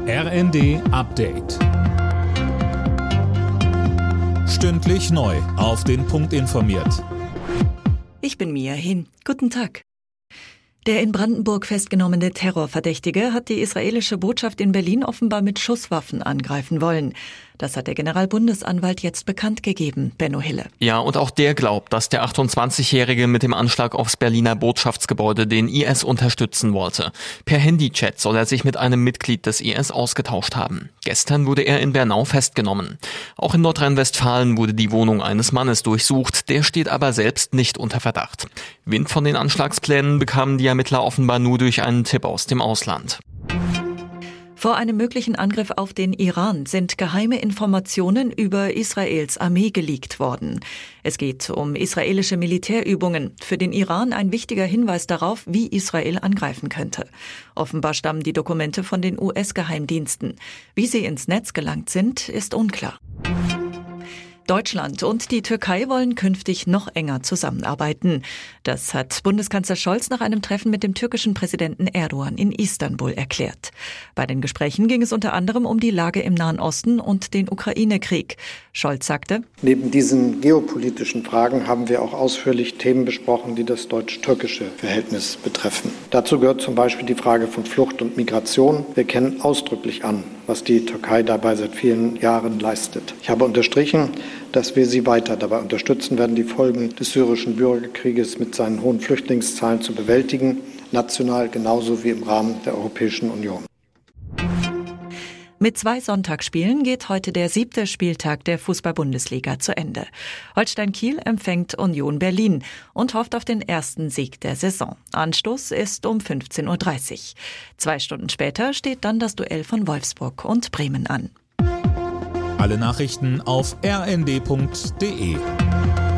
RND Update. Stündlich neu auf den Punkt informiert. Ich bin Mia Hin. Guten Tag. Der in Brandenburg festgenommene Terrorverdächtige hat die israelische Botschaft in Berlin offenbar mit Schusswaffen angreifen wollen. Das hat der Generalbundesanwalt jetzt bekannt gegeben, Benno Hille. Ja, und auch der glaubt, dass der 28-Jährige mit dem Anschlag aufs Berliner Botschaftsgebäude den IS unterstützen wollte. Per Handychat soll er sich mit einem Mitglied des IS ausgetauscht haben. Gestern wurde er in Bernau festgenommen. Auch in Nordrhein-Westfalen wurde die Wohnung eines Mannes durchsucht. Der steht aber selbst nicht unter Verdacht. Wind von den Anschlagsplänen bekamen die Ermittler offenbar nur durch einen Tipp aus dem Ausland. Vor einem möglichen Angriff auf den Iran sind geheime Informationen über Israels Armee geleakt worden. Es geht um israelische Militärübungen. Für den Iran ein wichtiger Hinweis darauf, wie Israel angreifen könnte. Offenbar stammen die Dokumente von den US-Geheimdiensten. Wie sie ins Netz gelangt sind, ist unklar. Deutschland und die Türkei wollen künftig noch enger zusammenarbeiten. Das hat Bundeskanzler Scholz nach einem Treffen mit dem türkischen Präsidenten Erdogan in Istanbul erklärt. Bei den Gesprächen ging es unter anderem um die Lage im Nahen Osten und den Ukraine-Krieg. Scholz sagte: Neben diesen geopolitischen Fragen haben wir auch ausführlich Themen besprochen, die das deutsch-türkische Verhältnis betreffen. Dazu gehört zum Beispiel die Frage von Flucht und Migration. Wir kennen ausdrücklich an, was die Türkei dabei seit vielen Jahren leistet. Ich habe unterstrichen, dass wir sie weiter dabei unterstützen werden, die Folgen des syrischen Bürgerkrieges mit seinen hohen Flüchtlingszahlen zu bewältigen, national genauso wie im Rahmen der Europäischen Union. Mit 2 Sonntagsspielen geht heute der 7. Spieltag der Fußball-Bundesliga zu Ende. Holstein Kiel empfängt Union Berlin und hofft auf den ersten Sieg der Saison. Anstoß ist um 15:30 Uhr. 2 Stunden später steht dann das Duell von Wolfsburg und Bremen an. Alle Nachrichten auf rnd.de.